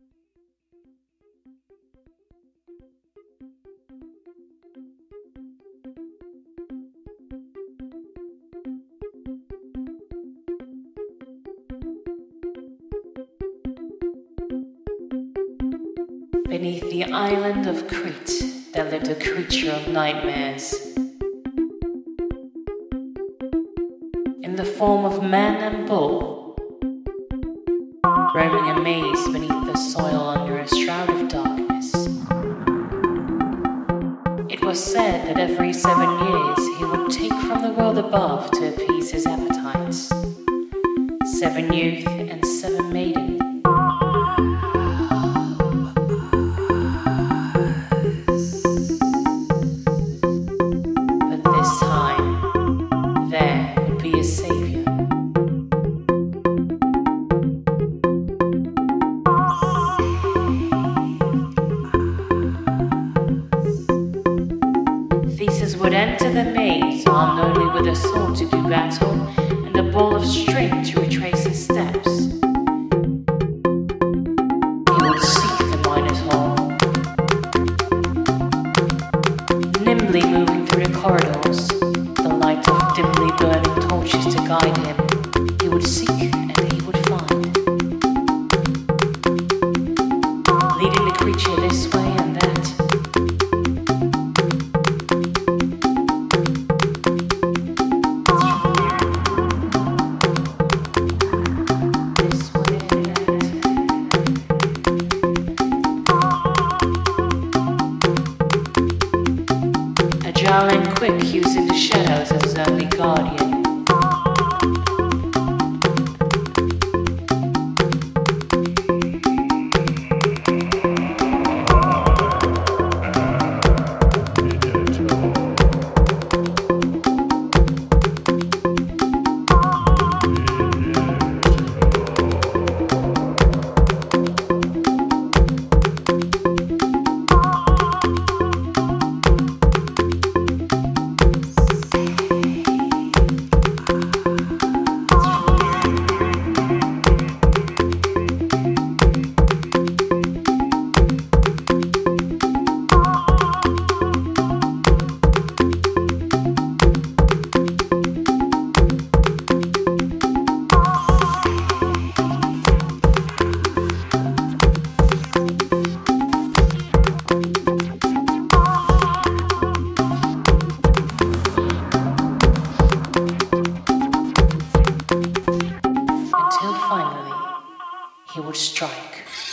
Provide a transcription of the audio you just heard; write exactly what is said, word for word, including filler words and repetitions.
Beneath the island of Crete, there lived a creature of nightmares. In the form of man and bull, roaming a maze beneath the soil under a shroud of darkness. It was said that every seven years he would take from the world above to appease his appetites. Seven youth and seven maidens. Would enter the maze armed only with a sword to do battle and a ball of string to retrace his steps. He would seek the miner's hall, nimbly moving through the corridors, the light of dimly burning torches to guide him. He would seek and he would find, leading the creature this way and that. Agile and quick, using the shadows as his only guardian. Until finally, he would strike.